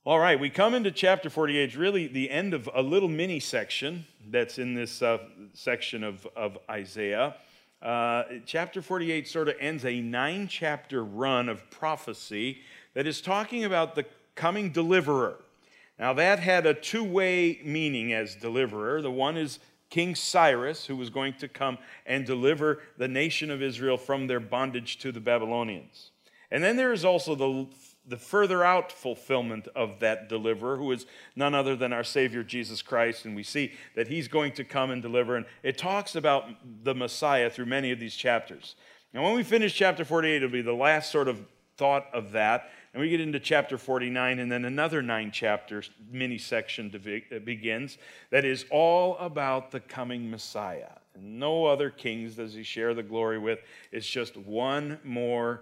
All right, we come into chapter 48. It's really the end of a little mini section that's in this section of Isaiah. Chapter 48 sort of ends a 9-chapter run of prophecy that is talking about the coming deliverer. Now, that had a two-way meaning as deliverer. The one is King Cyrus, who was going to come and deliver the nation of Israel from their bondage to the Babylonians. And then there is also the further out fulfillment of that deliverer, who is none other than our Savior Jesus Christ, and we see that he's going to come and deliver, and it talks about the Messiah through many of these chapters. Now, when we finish chapter 48, it'll be the last sort of thought of that, and we get into chapter 49, and then another 9-chapter mini section begins that is all about the coming Messiah. And no other kings does he share the glory with. It's just one more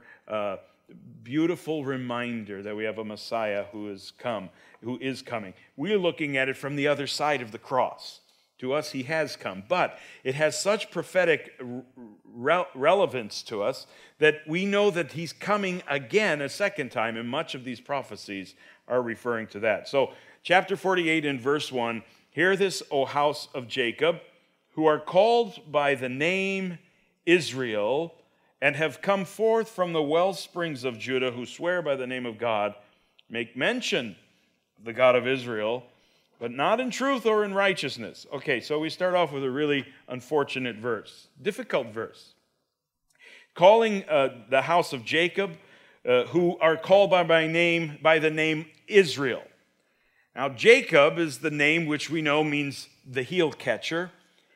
beautiful reminder that we have a Messiah who is coming. We're looking at it from the other side of the cross. To us, he has come. But it has such prophetic relevance to us that we know that he's coming again a second time, and much of these prophecies are referring to that. So, chapter 48 in verse 1, "Hear this, O house of Jacob, who are called by the name Israel, and have come forth from the well springs of Judah, who swear by the name of God, make mention of the God of Israel, but not in truth or in righteousness." Okay, so we start off with a really unfortunate verse, difficult verse. Calling the house of Jacob, who are called by the name Israel. Now, Jacob is the name which we know means the heel catcher,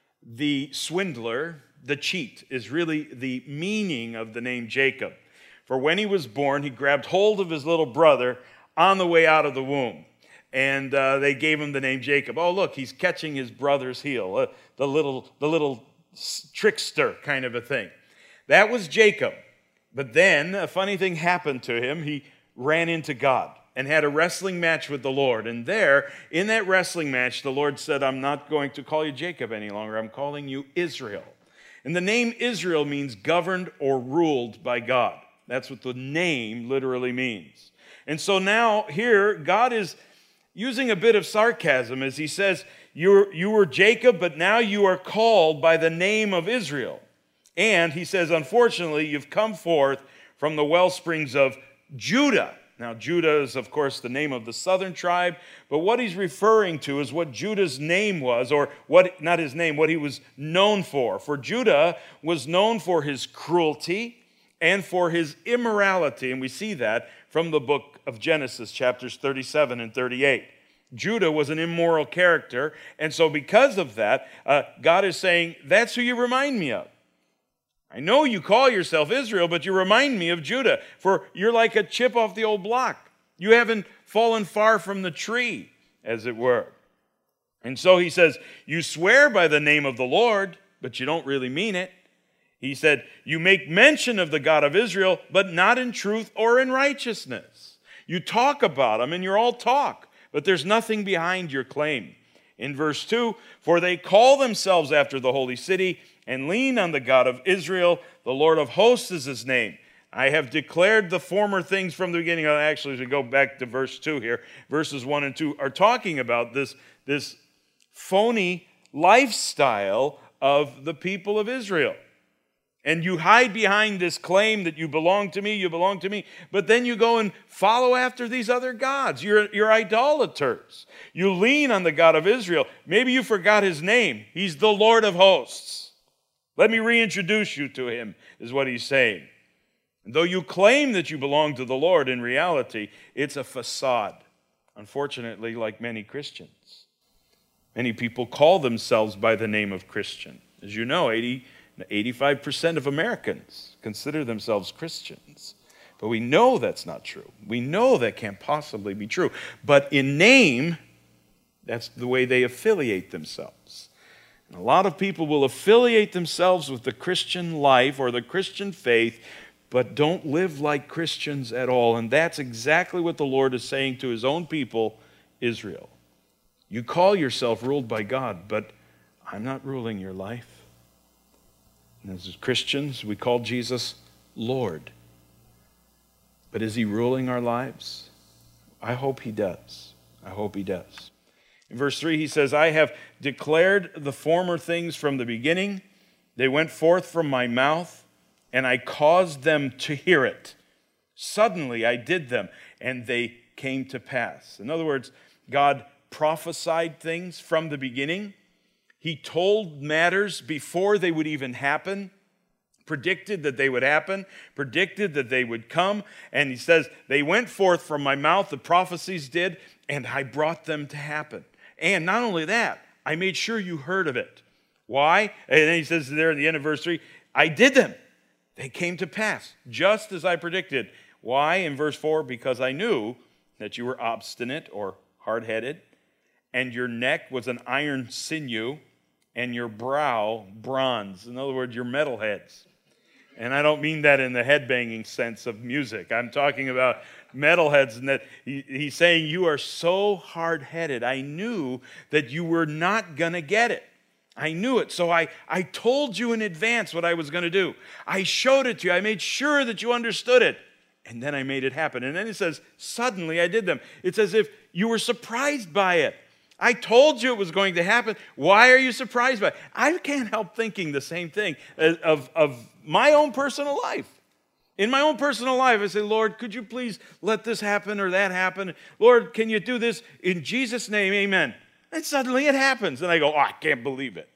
the swindler, the cheat is really the meaning of the name Jacob. For when he was born, he grabbed hold of his little brother on the way out of the womb. And they gave him the name Jacob. Oh, look, he's catching his brother's heel, the little trickster kind of a thing. That was Jacob. But then a funny thing happened to him. He ran into God and had a wrestling match with the Lord. And there, in that wrestling match, the Lord said, "I'm not going to call you Jacob any longer. I'm calling you Israel." And the name Israel means governed or ruled by God. That's what the name literally means. And so now here, God is using a bit of sarcasm as he says, you were Jacob, but now you are called by the name of Israel. And he says, unfortunately, you've come forth from the well springs of Judah. Now, Judah is, of course, the name of the southern tribe, but what he's referring to is what Judah's name was, or what he was known for. For Judah was known for his cruelty and for his immorality, and we see that from the book of Genesis, chapters 37 and 38. Judah was an immoral character, and so because of that, God is saying, that's who you remind me of. I know you call yourself Israel, but you remind me of Judah, for you're like a chip off the old block. You haven't fallen far from the tree, as it were. And so he says, you swear by the name of the Lord, but you don't really mean it. He said, you make mention of the God of Israel, but not in truth or in righteousness. You talk about him, and you're all talk, but there's nothing behind your claim. In verse 2, for they call themselves after the holy city, and lean on the God of Israel. The Lord of hosts is his name. I have declared the former things from the beginning. Actually, as we go back to verse 2 here, verses 1 and 2 are talking about this phony lifestyle of the people of Israel. And you hide behind this claim that you belong to me, but then you go and follow after these other gods. You're idolaters. You lean on the God of Israel. Maybe you forgot his name. He's the Lord of hosts. Let me reintroduce you to him, is what he's saying. And though you claim that you belong to the Lord, in reality, it's a facade. Unfortunately, like many Christians. Many people call themselves by the name of Christian. As you know, 85% of Americans consider themselves Christians. But we know that's not true. We know that can't possibly be true. But in name, that's the way they affiliate themselves. And a lot of people will affiliate themselves with the Christian life or the Christian faith, but don't live like Christians at all. And that's exactly what the Lord is saying to his own people, Israel. You call yourself ruled by God, but I'm not ruling your life. And as Christians, we call Jesus Lord. But is he ruling our lives? I hope he does. I hope he does. In verse 3, he says, I have declared the former things from the beginning. They went forth from my mouth, and I caused them to hear it. Suddenly I did them, and they came to pass. In other words, God prophesied things from the beginning. He told matters before they would even happen, predicted that they would happen, predicted that they would come. And he says, they went forth from my mouth, the prophecies did, and I brought them to happen. And not only that, I made sure you heard of it. Why? And then he says there at the end of verse 3, I did them. They came to pass, just as I predicted. Why? In verse 4, because I knew that you were obstinate or hard-headed, and your neck was an iron sinew, and your brow bronze. In other words, you're metalheads. And I don't mean that in the headbanging sense of music. I'm talking about metalheads, and that he's saying you are so hard-headed. I knew that you were not going to get it. I knew it. So I told you in advance what I was going to do. I showed it to you. I made sure that you understood it. And then I made it happen. And then it says, suddenly I did them. It's as if you were surprised by it. I told you it was going to happen. Why are you surprised by it? I can't help thinking the same thing of my own personal life. In my own personal life, I say, Lord, could you please let this happen or that happen? Lord, can you do this? In Jesus' name, amen. And suddenly it happens. And I go, oh, I can't believe it.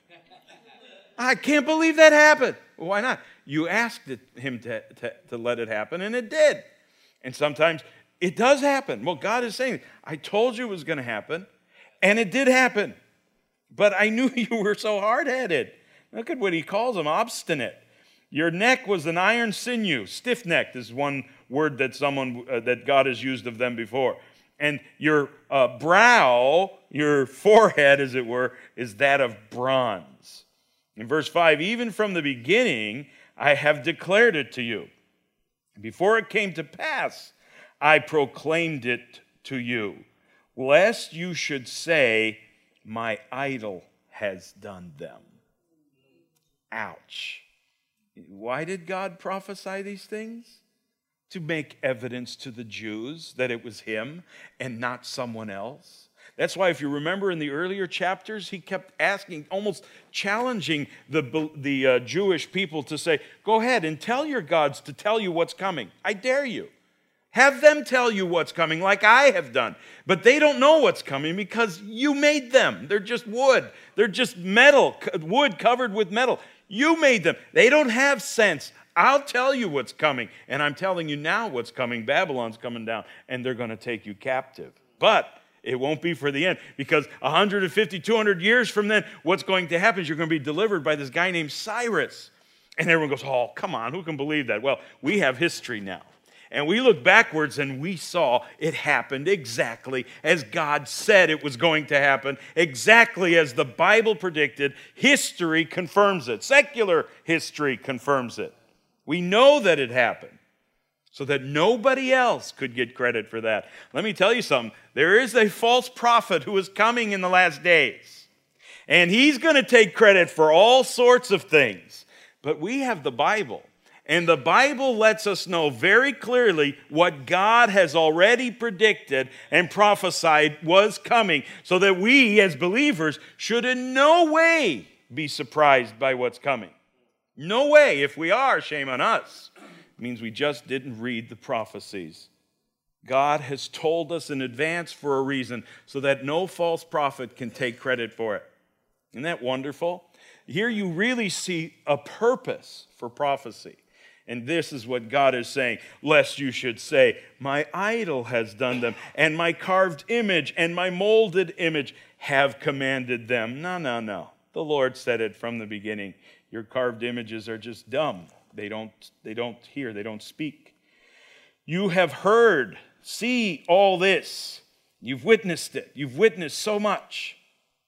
I can't believe that happened. Well, why not? You asked him to let it happen, and it did. And sometimes it does happen. Well, God is saying, I told you it was going to happen. And it did happen. But I knew you were so hard-headed. Look at what he calls them, obstinate. Your neck was an iron sinew. Stiff-necked is one word that that God has used of them before. And your brow, your forehead, as it were, is that of bronze. In verse 5, even from the beginning, I have declared it to you. Before it came to pass, I proclaimed it to you. Lest you should say, my idol has done them. Ouch. Why did God prophesy these things? To make evidence to the Jews that it was him and not someone else. That's why if you remember in the earlier chapters, he kept asking, almost challenging the Jewish people to say, go ahead and tell your gods to tell you what's coming. I dare you. Have them tell you what's coming like I have done. But they don't know what's coming because you made them. They're just wood. They're just metal, wood covered with metal. You made them. They don't have sense. I'll tell you what's coming. And I'm telling you now what's coming. Babylon's coming down, and they're going to take you captive. But it won't be for the end, because 150, 200 years from then, what's going to happen is you're going to be delivered by this guy named Cyrus. And everyone goes, oh, come on, who can believe that? Well, we have history now. And we look backwards and we saw it happened exactly as God said it was going to happen, exactly as the Bible predicted. History confirms it. Secular history confirms it. We know that it happened so that nobody else could get credit for that. Let me tell you something. There is a false prophet who is coming in the last days. And he's going to take credit for all sorts of things. But we have the Bible. And the Bible lets us know very clearly what God has already predicted and prophesied was coming, so that we as believers should in no way be surprised by what's coming. No way. If we are, shame on us. It means we just didn't read the prophecies. God has told us in advance for a reason, so that no false prophet can take credit for it. Isn't that wonderful? Here you really see a purpose for prophecy. And this is what God is saying, lest you should say, my idol has done them, and my carved image and my molded image have commanded them. No. The Lord said it from the beginning. Your carved images are just dumb. They don't hear, they don't speak. You have heard, see all this. You've witnessed it. You've witnessed so much.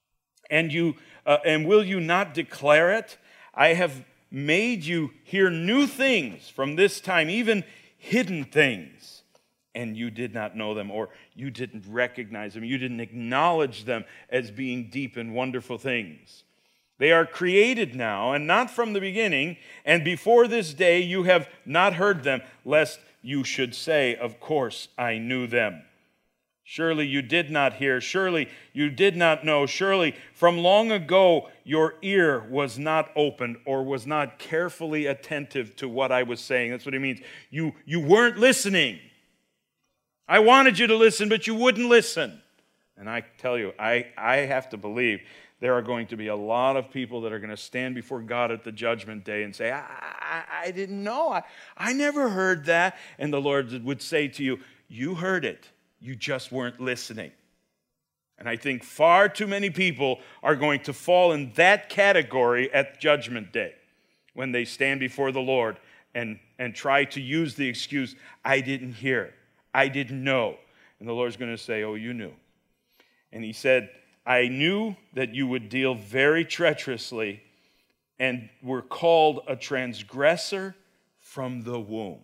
And will you not declare it? I have made you hear new things from this time, even hidden things, and you did not know them, or you didn't recognize them. You didn't acknowledge them as being deep and wonderful things. They are created now, and not from the beginning, and before this day you have not heard them, lest you should say, of course I knew them. Surely you did not hear. Surely you did not know. Surely from long ago your ear was not opened or was not carefully attentive to what I was saying. That's what he means. You weren't listening. I wanted you to listen, but you wouldn't listen. And I tell you, I have to believe there are going to be a lot of people that are going to stand before God at the judgment day and say, I didn't know. I never heard that. And the Lord would say to you, you heard it. You just weren't listening. And I think far too many people are going to fall in that category at Judgment Day when they stand before the Lord and try to use the excuse, I didn't hear, I didn't know. And the Lord's going to say, oh, you knew. And he said, I knew that you would deal very treacherously and were called a transgressor from the womb.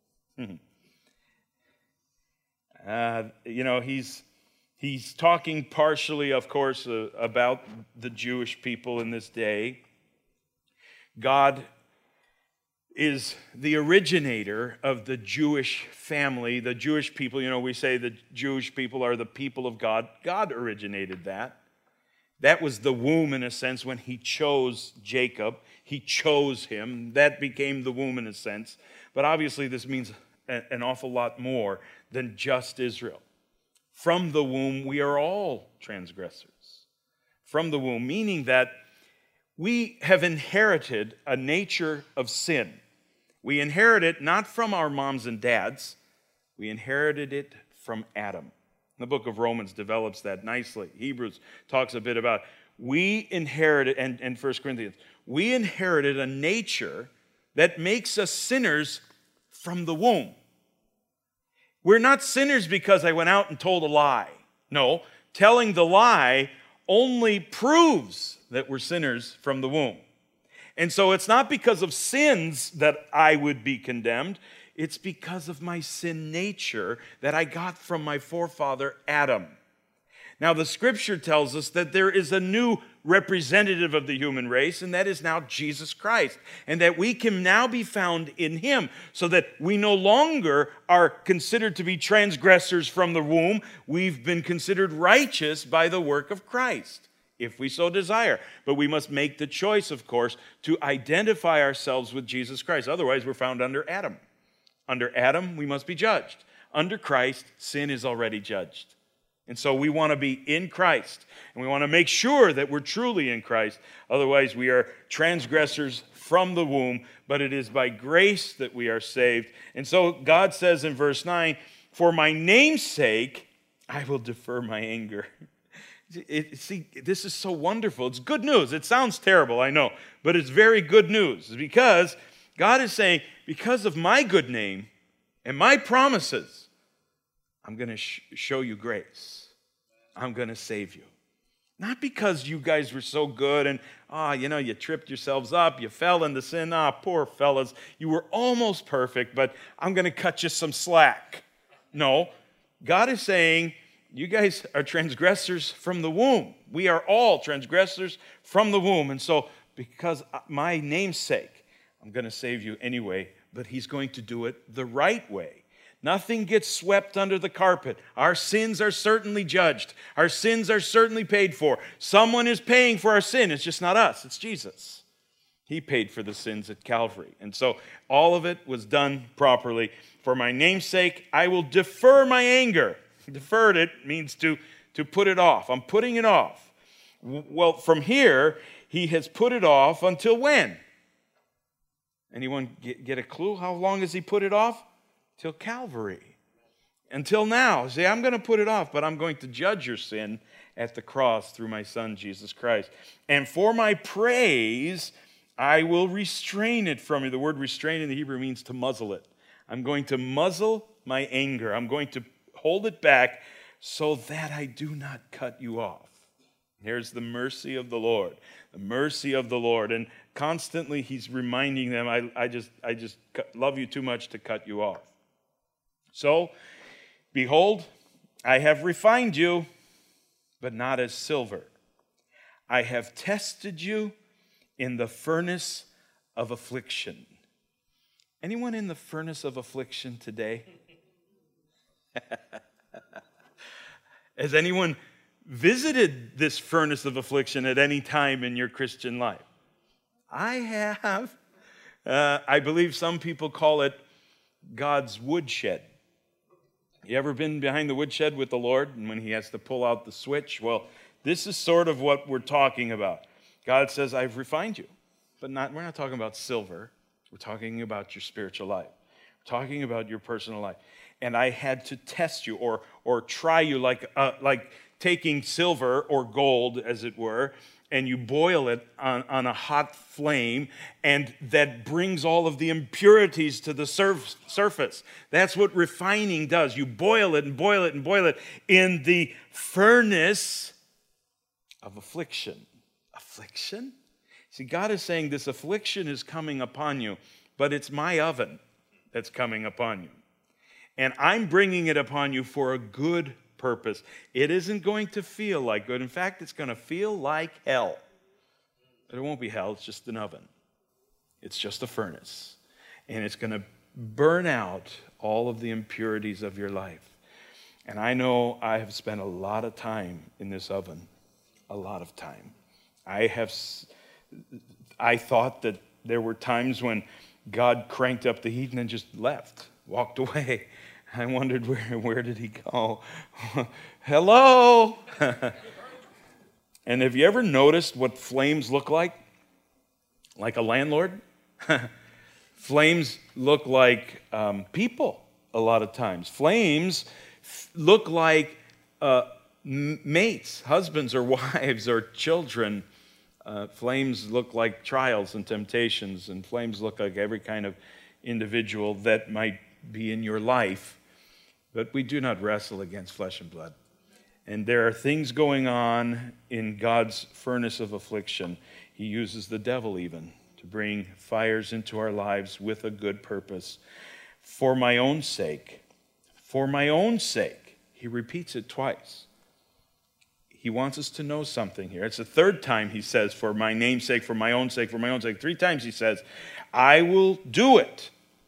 He's talking partially, of course, about the Jewish people in this day. God is the originator of the Jewish family, the Jewish people. We say the Jewish people are the people of God. God originated that. That was the womb, in a sense, when he chose Jacob. He chose him. That became the womb, in a sense. But obviously, this means an awful lot more than just Israel. From the womb, we are all transgressors. From the womb, meaning that we have inherited a nature of sin. We inherit it not from our moms and dads. We inherited it from Adam. The book of Romans develops that nicely. Hebrews talks a bit about we inherited, and 1 Corinthians, we inherited a nature that makes us sinners from the womb. We're not sinners because I went out and told a lie. No, telling the lie only proves that we're sinners from the womb. And so it's not because of sins that I would be condemned. It's because of my sin nature that I got from my forefather Adam. Now, the scripture tells us that there is a new representative of the human race, and that is now Jesus Christ, and that we can now be found in him, so that we no longer are considered to be transgressors from the womb. We've been considered righteous by the work of Christ, if we so desire. But we must make the choice, of course, to identify ourselves with Jesus Christ. Otherwise, we're found under Adam. Under Adam, we must be judged. Under Christ, sin is already judged. And so we want to be in Christ, and we want to make sure that we're truly in Christ. Otherwise, we are transgressors from the womb, but it is by grace that we are saved. And so God says in verse 9, for my name's sake, I will defer my anger. See, this is so wonderful. It's good news. It sounds terrible, I know, but it's very good news, because God is saying, because of my good name and my promises, I'm going to show you grace. I'm going to save you. Not because you guys were so good and, you tripped yourselves up, you fell into sin. Poor fellas, you were almost perfect, but I'm going to cut you some slack. No, God is saying, you guys are transgressors from the womb. We are all transgressors from the womb. And so, because my name's sake, I'm going to save you anyway, but he's going to do it the right way. Nothing gets swept under the carpet. Our sins are certainly judged. Our sins are certainly paid for. Someone is paying for our sin. It's just not us. It's Jesus. He paid for the sins at Calvary. And so all of it was done properly. For my name's sake, I will defer my anger. Deferred it means to put it off. I'm putting it off. Well, from here, he has put it off until when? Anyone get a clue? How long has he put it off? Till Calvary. Until now. See, I'm going to put it off, but I'm going to judge your sin at the cross through my Son, Jesus Christ. And for my praise, I will restrain it from you. The word restrain in the Hebrew means to muzzle it. I'm going to muzzle my anger. I'm going to hold it back so that I do not cut you off. Here's the mercy of the Lord. The mercy of the Lord. And constantly he's reminding them, I just love you too much to cut you off. So, behold, I have refined you, but not as silver. I have tested you in the furnace of affliction. Anyone in the furnace of affliction today? Has anyone visited this furnace of affliction at any time in your Christian life? I have. I believe some people call it God's woodshed. You ever been behind the woodshed with the Lord and when he has to pull out the switch? Well, this is sort of what we're talking about. God says, I've refined you. But we're not talking about silver. We're talking about your spiritual life. We're talking about your personal life. And I had to test you or try you like taking silver or gold, as it were, and you boil it on a hot flame, and that brings all of the impurities to the surface. That's what refining does. You boil it and boil it and boil it in the furnace of affliction. Affliction? See, God is saying this affliction is coming upon you, but it's my oven that's coming upon you. And I'm bringing it upon you for a good purpose. It isn't going to feel like good. In fact, it's going to feel like hell. But it won't be hell. It's just an oven. It's just a furnace. And it's going to burn out all of the impurities of your life. And I know I have spent a lot of time in this oven. A lot of time. I thought that there were times when God cranked up the heat and then just left, walked away. I wondered, where did he go? Hello? And have you ever noticed what flames look like? Like a landlord? Flames look like people a lot of times. Flames look like mates, husbands or wives or children. Flames look like trials and temptations, and flames look like every kind of individual that might be in your life. But we do not wrestle against flesh and blood. And there are things going on in God's furnace of affliction. He uses the devil even to bring fires into our lives with a good purpose. For my own sake. He repeats it twice. He wants us to know something here. It's the third time he says, for my name's sake, for my own sake, for my own sake. 3 times he says, I will do it.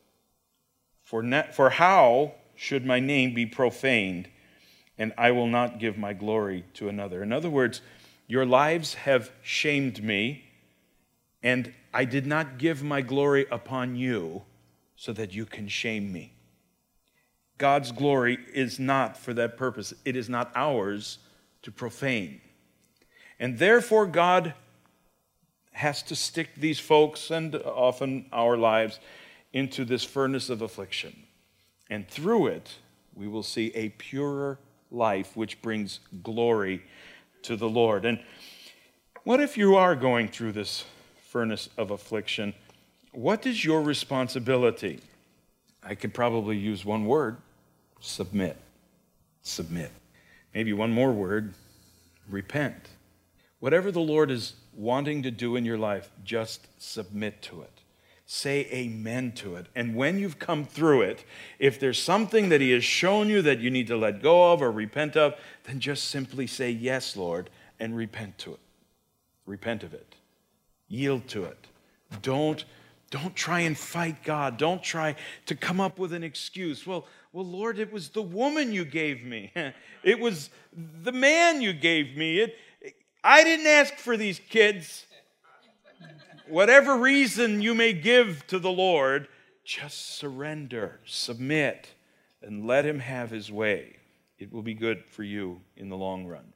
For how should my name be profaned, and I will not give my glory to another? In other words, your lives have shamed me, and I did not give my glory upon you so that you can shame me. God's glory is not for that purpose. It is not ours to profane. And therefore, God has to stick these folks, and often our lives, into this furnace of affliction. And through it, we will see a purer life which brings glory to the Lord. And what if you are going through this furnace of affliction? What is your responsibility? I could probably use one word: submit. Submit. Maybe one more word: repent. Whatever the Lord is wanting to do in your life, just submit to it. Say amen to it. And when you've come through it, if there's something that he has shown you that you need to let go of or repent of, then just simply say, yes, Lord, and repent to it. Repent of it. Yield to it. Don't try and fight God. Don't try to come up with an excuse. Well, Lord, it was the woman you gave me. It was the man you gave me. I didn't ask for these kids. Whatever reason you may give to the Lord, just surrender, submit, and let him have his way. It will be good for you in the long run.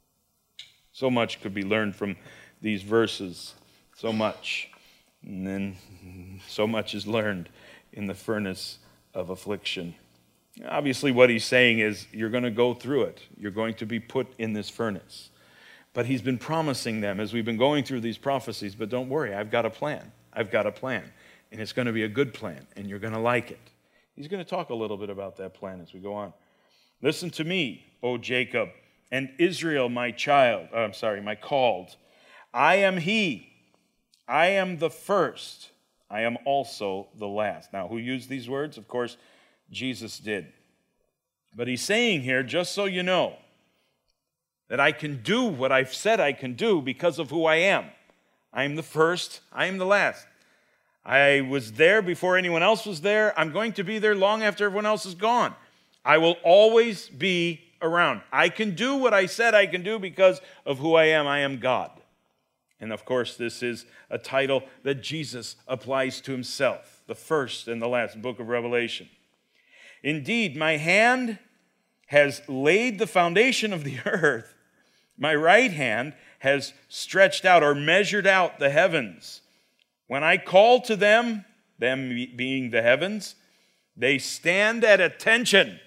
So much could be learned from these verses. So much. And then so much is learned in the furnace of affliction. Obviously, what he's saying is you're going to go through it. You're going to be put in this furnace. But he's been promising them as we've been going through these prophecies, but don't worry, I've got a plan. I've got a plan. And it's going to be a good plan, and you're going to like it. He's going to talk a little bit about that plan as we go on. Listen to me, O Jacob, and Israel, my called. I am he. I am the first. I am also the last. Now, who used these words? Of course, Jesus did. But he's saying here, just so you know, that I can do what I've said I can do because of who I am. I am the first. I am the last. I was there before anyone else was there. I'm going to be there long after everyone else is gone. I will always be around. I can do what I said I can do because of who I am. I am God. And of course, this is a title that Jesus applies to himself, the first and the last book of Revelation. Indeed, my hand has laid the foundation of the earth. My right hand has stretched out or measured out the heavens. When I call to them being the heavens, they stand at attention.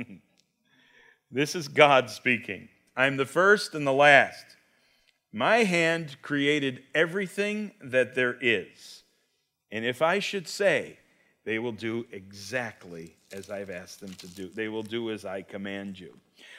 This is God speaking. I'm the first and the last. My hand created everything that there is. And if I should say, they will do exactly as I've asked them to do. They will do as I command you.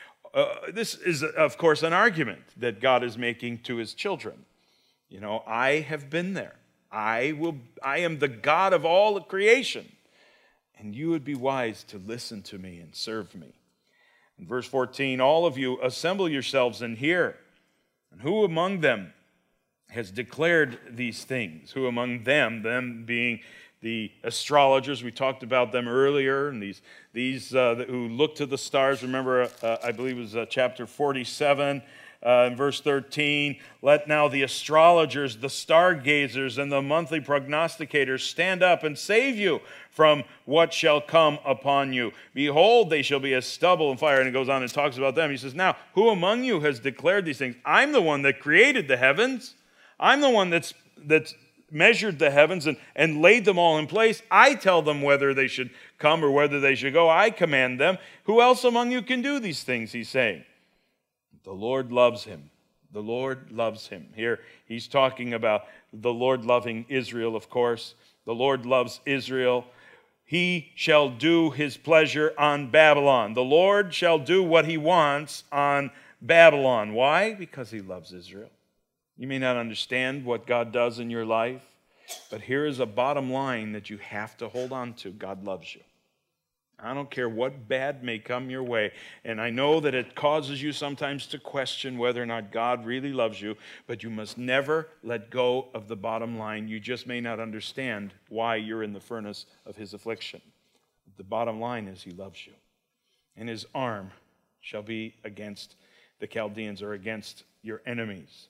This is, of course, an argument that God is making to his children. You know, I have been there. I am the God of all of creation. And you would be wise to listen to me and serve me. In verse 14, all of you assemble yourselves and hear. And who among them has declared these things? Who among them being the astrologers, we talked about them earlier, and these who look to the stars. Remember, I believe it was chapter 47, in verse 13. Let now the astrologers, the stargazers, and the monthly prognosticators stand up and save you from what shall come upon you. Behold, they shall be as stubble and fire. And it goes on and talks about them. He says, now, who among you has declared these things? I'm the one that created the heavens. I'm the one that's measured the heavens and laid them all in place. I tell them whether they should come or whether they should go. I command them. Who else among you can do these things, he's saying? The Lord loves him. The Lord loves him. Here he's talking about the Lord loving Israel, of course. The Lord loves Israel. He shall do his pleasure on Babylon. The Lord shall do what he wants on Babylon. Why? Because he loves Israel. You may not understand what God does in your life, but here is a bottom line that you have to hold on to. God loves you. I don't care what bad may come your way, and I know that it causes you sometimes to question whether or not God really loves you, but you must never let go of the bottom line. You just may not understand why you're in the furnace of his affliction. The bottom line is he loves you, and his arm shall be against the Chaldeans or against your enemies.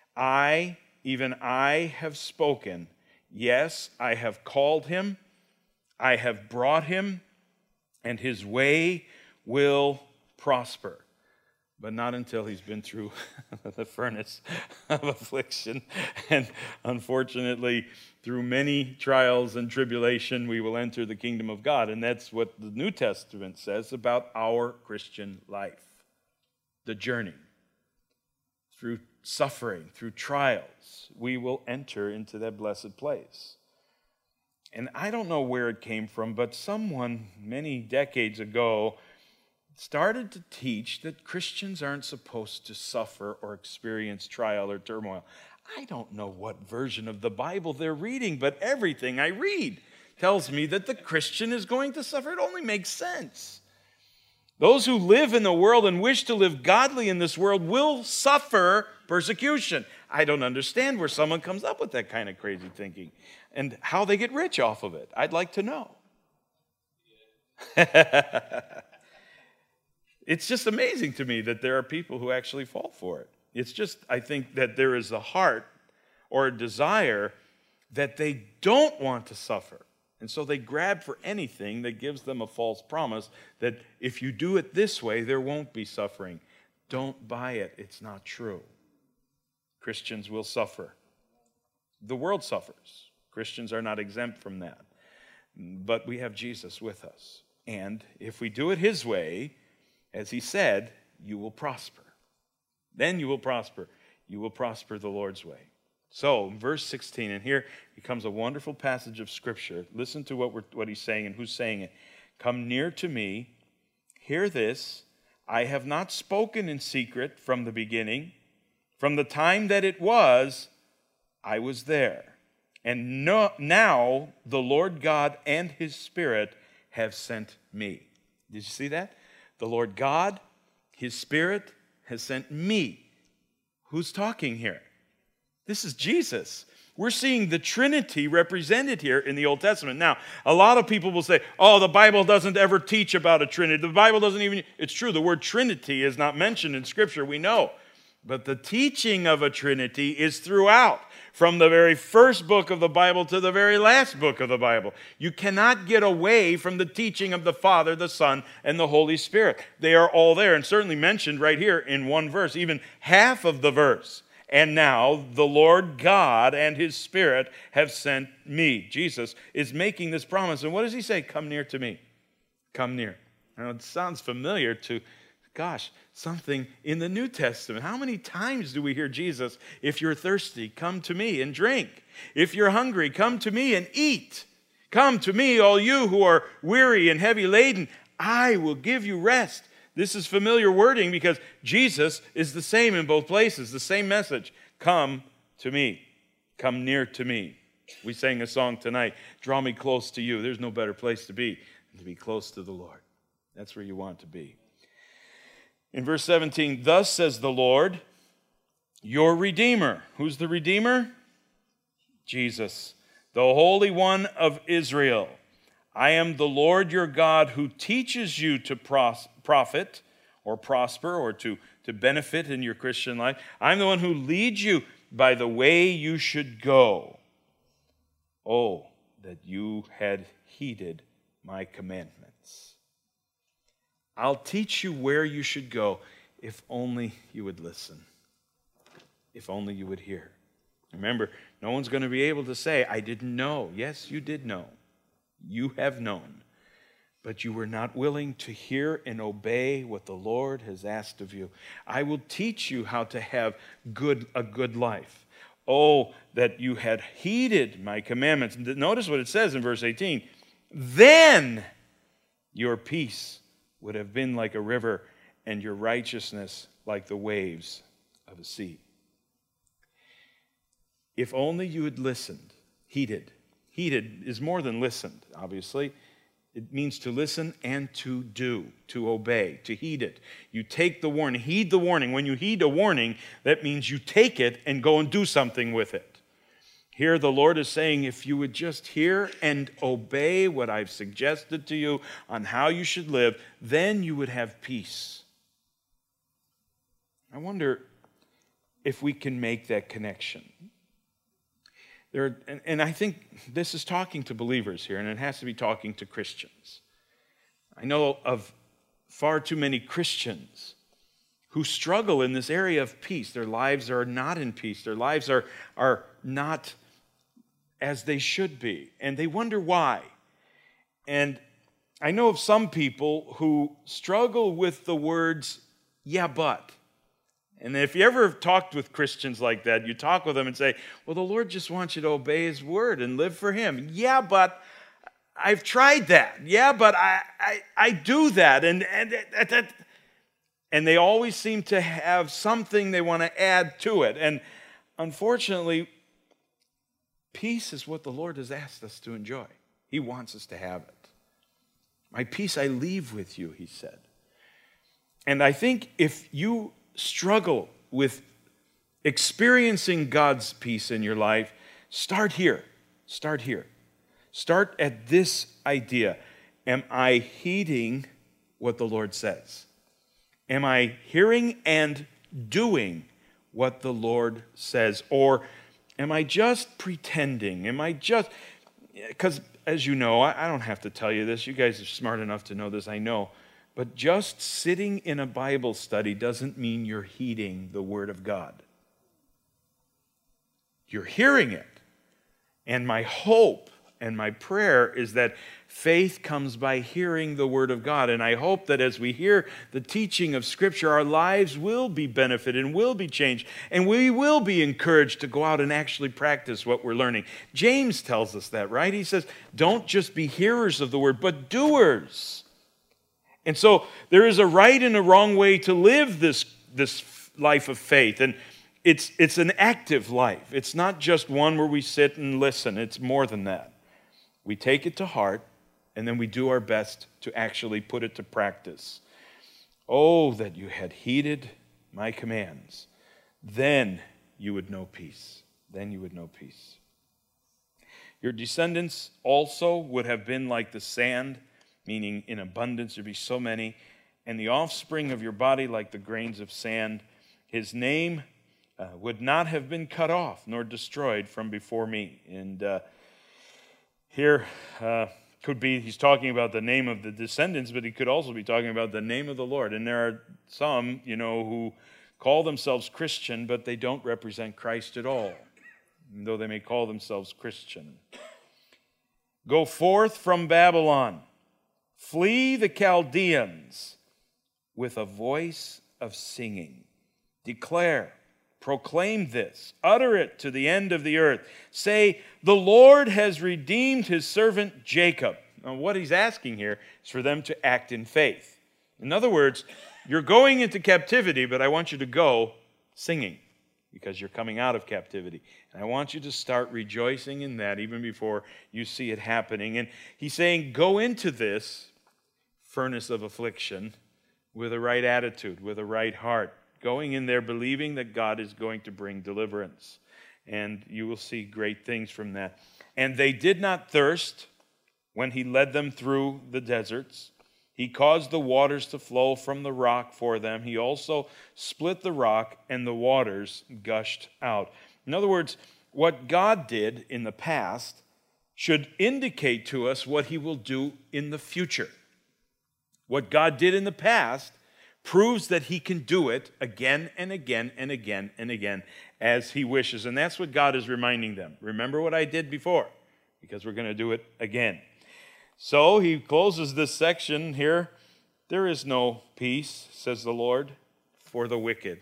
Even I have spoken. Yes, I have called him. I have brought him, and his way will prosper. But not until he's been through the furnace of affliction. And unfortunately, through many trials and tribulation, we will enter the kingdom of God. And that's what the New Testament says about our Christian life. The journey. Through suffering, through trials, we will enter into that blessed place. And I don't know where it came from, but someone many decades ago started to teach that Christians aren't supposed to suffer or experience trial or turmoil. I don't know what version of the Bible they're reading, but everything I read tells me that the Christian is going to suffer. It only makes sense. Those who live in the world and wish to live godly in this world will suffer persecution. I don't understand where someone comes up with that kind of crazy thinking and how they get rich off of it. I'd like to know. It's just amazing to me that there are people who actually fall for it. It's just, I think that there is a heart or a desire that they don't want to suffer. And so they grab for anything that gives them a false promise that if you do it this way, there won't be suffering. Don't buy it. It's not true. Christians will suffer. The world suffers. Christians are not exempt from that. But we have Jesus with us. And if we do it his way, as he said, you will prosper. Then you will prosper. You will prosper the Lord's way. So, verse 16, and here becomes a wonderful passage of Scripture. Listen to what he's saying and who's saying it. Come near to me, hear this. I have not spoken in secret from the beginning. From the time that it was, I was there. And now the Lord God and his Spirit have sent me. Did you see that? The Lord God, his Spirit has sent me. Who's talking here? This is Jesus. we're seeing the Trinity represented here in the Old Testament. Now, a lot of people will say, oh, the Bible doesn't ever teach about a Trinity. The Bible doesn't even, it's true, the word Trinity is not mentioned in Scripture, we know. But the teaching of a Trinity is throughout, from the very first book of the Bible to the very last book of the Bible. You cannot get away from the teaching of the Father, the Son, and the Holy Spirit. They are all there, and certainly mentioned right here in one verse, even half of the verse. And now the Lord God and His Spirit have sent me. Jesus is making this promise. And what does He say? Come near to me. Come near. Now it sounds familiar to, gosh, something in the New Testament. How many times do we hear Jesus, if you're thirsty, come to me and drink. If you're hungry, come to me and eat. Come to me, all you who are weary and heavy laden. I will give you rest. This is familiar wording because Jesus is the same in both places, the same message. Come to me. Come near to me. We sang a song tonight, draw me close to you. There's no better place to be than to be close to the Lord. That's where you want to be. In verse 17, thus says the Lord, your Redeemer. Who's the Redeemer? Jesus, the Holy One of Israel. I am the Lord your God who teaches you to profit or prosper or to benefit in your Christian life. I'm the one who leads you by the way you should go. Oh, that you had heeded my commandments. I'll teach you where you should go if only you would listen. If only you would hear. Remember, no one's going to be able to say, I didn't know. Yes, you did know. You have known. But you were not willing to hear and obey what the Lord has asked of you. I will teach you how to have a good life. Oh, that you had heeded my commandments. Notice what it says in verse 18. Then your peace would have been like a river, and your righteousness like the waves of a sea. If only you had listened, heeded. Heeded is more than listened, obviously. It means to listen and to do, to obey, to heed it. You take the warning, heed the warning. When you heed a warning, that means you take it and go and do something with it. Here the Lord is saying, if you would just hear and obey what I've suggested to you on how you should live, then you would have peace. I wonder if we can make that connection. And I think this is talking to believers here, and it has to be talking to Christians. I know of far too many Christians who struggle in this area of peace. Their lives are not in peace. Their lives are not as they should be, and they wonder why. And I know of some people who struggle with the words, yeah, but. And if you ever have talked with Christians like that, you talk with them and say, well, the Lord just wants you to obey His word and live for Him. Yeah, but I've tried that. Yeah, but I do that. And they always seem to have something they want to add to it. And unfortunately, peace is what the Lord has asked us to enjoy. He wants us to have it. My peace I leave with you, He said. And I think if you struggle with experiencing God's peace in your life, start here. Start here. Start at this idea. Am I heeding what the Lord says? Am I hearing and doing what the Lord says? Or am I just pretending? Am I just... Because, as you know, I don't have to tell you this. You guys are smart enough to know this, I know. But just sitting in a Bible study doesn't mean you're heeding the Word of God. You're hearing it. And my hope and my prayer is that faith comes by hearing the Word of God. And I hope that as we hear the teaching of Scripture, our lives will be benefited and will be changed. And we will be encouraged to go out and actually practice what we're learning. James tells us that, right? He says, don't just be hearers of the Word, but doers. And so there is a right and a wrong way to live this life of faith. And it's an active life. It's not just one where we sit and listen. It's more than that. We take it to heart, and then we do our best to actually put it to practice. Oh, that you had heeded my commands. Then you would know peace. Then you would know peace. Your descendants also would have been like the sand, meaning in abundance, there'd be so many, and the offspring of your body like the grains of sand. His name would not have been cut off nor destroyed from before me. And here could be, he's talking about the name of the descendants, but he could also be talking about the name of the Lord. And there are some, who call themselves Christian, but they don't represent Christ at all, though they may call themselves Christian. Go forth from Babylon, flee the Chaldeans with a voice of singing. Declare, proclaim this, utter it to the end of the earth. Say, the Lord has redeemed his servant Jacob. Now, what he's asking here is for them to act in faith. In other words, you're going into captivity, but I want you to go singing because you're coming out of captivity. And I want you to start rejoicing in that even before you see it happening. And he's saying, go into this furnace of affliction with a right attitude, with a right heart, going in there believing that God is going to bring deliverance. And you will see great things from that. And they did not thirst when he led them through the deserts. He caused the waters to flow from the rock for them. He also split the rock, and the waters gushed out. In other words, what God did in the past should indicate to us what he will do in the future. What God did in the past proves that he can do it again and again and again and again as he wishes. And that's what God is reminding them. Remember what I did before, because we're going to do it again. So he closes this section here. There is no peace, says the Lord, for the wicked.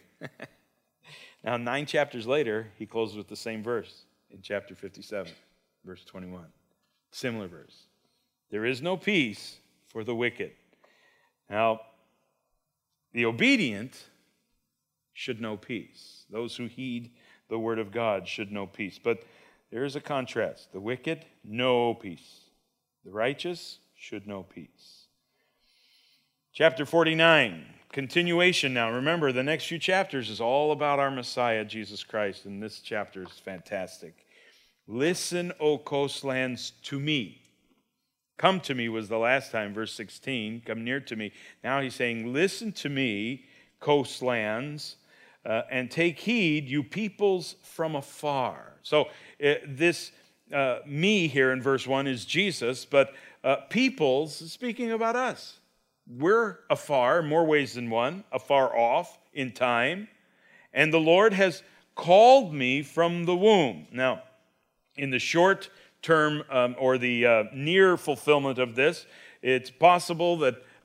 Now, 9 chapters later, he closes with the same verse in chapter 57, verse 21. Similar verse. There is no peace for the wicked. Now, the obedient should know peace. Those who heed the word of God should know peace. But there is a contrast. The wicked, no peace. The righteous should know peace. Chapter 49, continuation now. Remember, the next few chapters is all about our Messiah, Jesus Christ, and this chapter is fantastic. Listen, O coastlands, to me. Come to me was the last time, verse 16. Come near to me. Now he's saying, listen to me, coastlands, and take heed, you peoples from afar. So this me here in verse 1 is Jesus, but peoples, speaking about us. We're afar, in more ways than one, afar off in time, and the Lord has called me from the womb. Now, in the short term or the near fulfillment of this, it's possible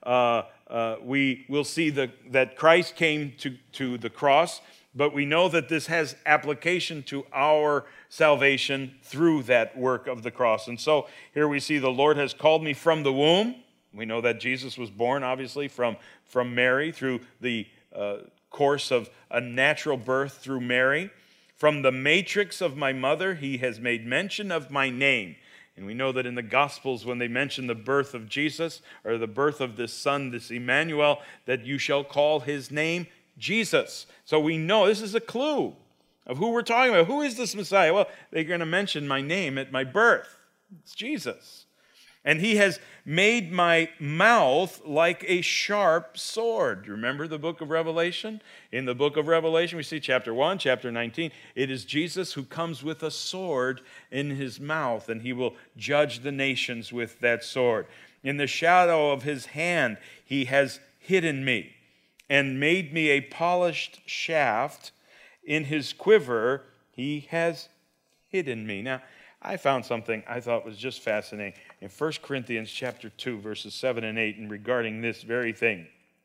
that we will see that Christ came to the cross, but we know that this has application to our salvation through that work of the cross. And so here we see the Lord has called me from the womb. We know that Jesus was born, obviously, from Mary through the course of a natural birth through Mary. From the matrix of my mother, he has made mention of my name. And we know that in the Gospels, when they mention the birth of Jesus, or the birth of this son, this Emmanuel, that you shall call his name Jesus. So we know this is a clue of who we're talking about. Who is this Messiah? Well, they're going to mention my name at my birth. It's Jesus. And he has made my mouth like a sharp sword. Remember the book of Revelation? In the book of Revelation, we see chapter 1, chapter 19. It is Jesus who comes with a sword in his mouth, and he will judge the nations with that sword. In the shadow of his hand, he has hidden me and made me a polished shaft. In his quiver, he has hidden me. Now, I found something I thought was just fascinating in 1 Corinthians chapter 2, verses 7 and 8, and regarding this very thing.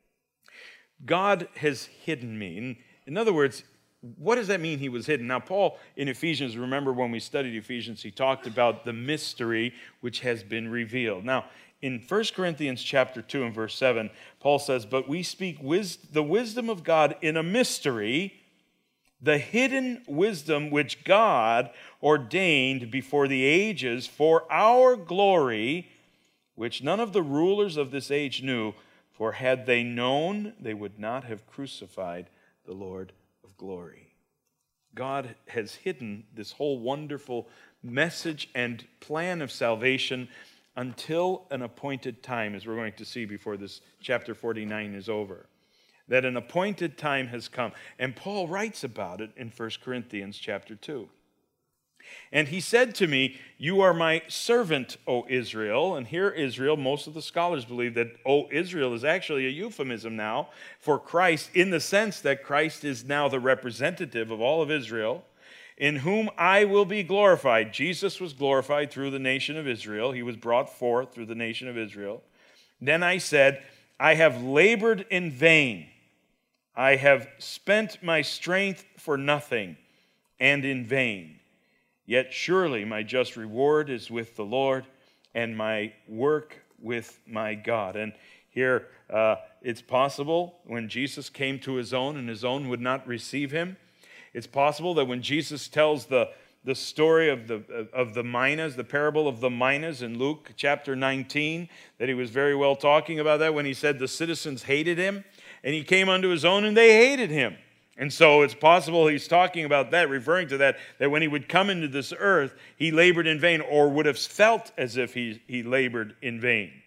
God has hidden me. In other words, what does that mean he was hidden? Now, Paul in Ephesians, remember when we studied Ephesians, he talked about the mystery which has been revealed. Now, in 1 Corinthians chapter 2 and verse 7, Paul says, but we speak the wisdom of God in a mystery, the hidden wisdom which God ordained before the ages for our glory, which none of the rulers of this age knew, for had they known, they would not have crucified the Lord of glory. God has hidden this whole wonderful message and plan of salvation until an appointed time, as we're going to see before this chapter 49 is over. That an appointed time has come. And Paul writes about it in 1 Corinthians chapter 2. And he said to me, "You are my servant, O Israel." And here Israel, most of the scholars believe that O Israel is actually a euphemism now for Christ, in the sense that Christ is now the representative of all of Israel, in whom I will be glorified. Jesus was glorified through the nation of Israel. He was brought forth through the nation of Israel. Then I said, "I have labored in vain. I have spent my strength for nothing and in vain. Yet surely my just reward is with the Lord, and my work with my God." And here it's possible when Jesus came to his own and his own would not receive him. It's possible that when Jesus tells the story of the minas, the parable of the minas in Luke chapter 19, that he was very well talking about that when he said the citizens hated him, and he came unto his own and they hated him. And so it's possible he's talking about that, referring to that when he would come into this earth, he labored in vain, or would have felt as if he labored in vain.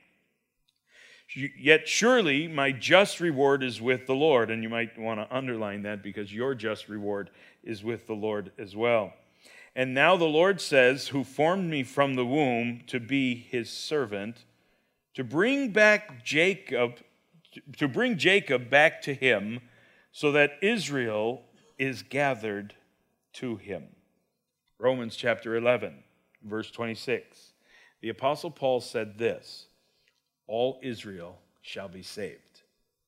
Yet surely my just reward is with the Lord. And you might want to underline that, because your just reward is with the Lord as well. And now the Lord says, who formed me from the womb to be his servant, to bring Jacob back to him, so that Israel is gathered to him. Romans chapter 11, verse 26. The Apostle Paul said this, all Israel shall be saved.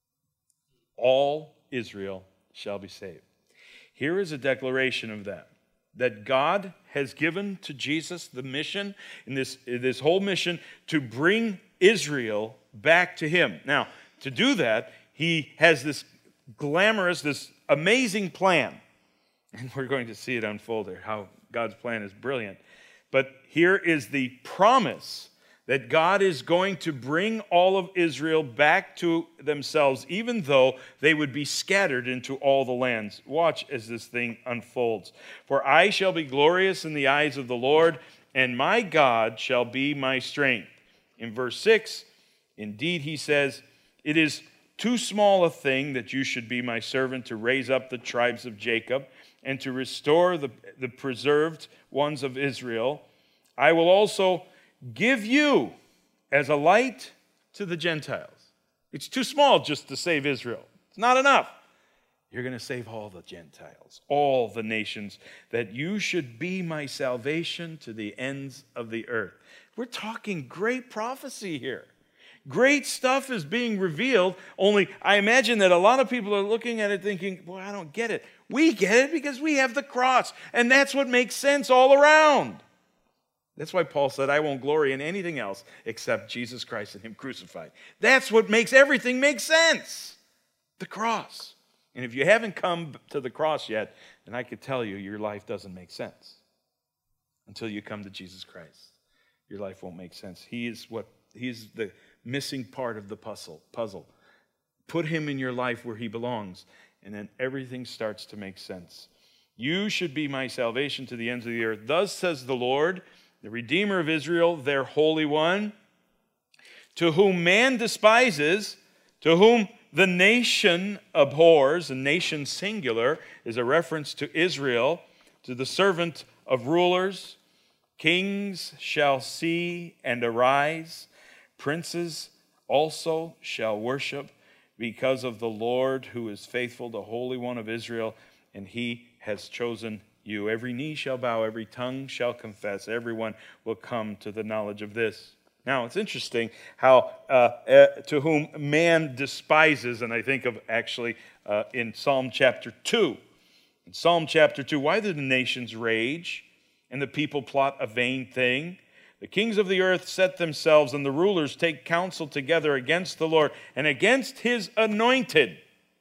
All Israel shall be saved. Here is a declaration of that God has given to Jesus the mission, in this whole mission, to bring Israel back to him. Now, to do that, he has this glamorous, this amazing plan. And we're going to see it unfold there, how God's plan is brilliant. But here is the promise that God is going to bring all of Israel back to themselves, even though they would be scattered into all the lands. Watch as this thing unfolds. For I shall be glorious in the eyes of the Lord, and my God shall be my strength. In verse 6, indeed, he says, it is too small a thing that you should be my servant to raise up the tribes of Jacob and to restore the preserved ones of Israel. I will also give you as a light to the Gentiles. It's too small just to save Israel. It's not enough. You're going to save all the Gentiles, all the nations, that you should be my salvation to the ends of the earth. We're talking great prophecy here. Great stuff is being revealed, only I imagine that a lot of people are looking at it thinking, boy, I don't get it. We get it because we have the cross, and that's what makes sense all around. That's why Paul said, I won't glory in anything else except Jesus Christ and him crucified. That's what makes everything make sense. The cross. And if you haven't come to the cross yet, then I could tell you your life doesn't make sense until you come to Jesus Christ. Your life won't make sense. He's the missing part of the puzzle. Put him in your life where he belongs, and then everything starts to make sense. You should be my salvation to the ends of the earth. Thus says the Lord, the Redeemer of Israel, their Holy One, to whom man despises, to whom the nation abhors. And nation singular is a reference to Israel, to the servant of rulers. Kings shall see and arise. Princes also shall worship, because of the Lord who is faithful, the Holy One of Israel, and he has chosen you. Every knee shall bow, every tongue shall confess, everyone will come to the knowledge of this. Now, it's interesting how to whom man despises, and I think of actually in Psalm chapter 2. In Psalm chapter 2, why do the nations rage and the people plot a vain thing? The kings of the earth set themselves, and the rulers take counsel together against the Lord and against his anointed.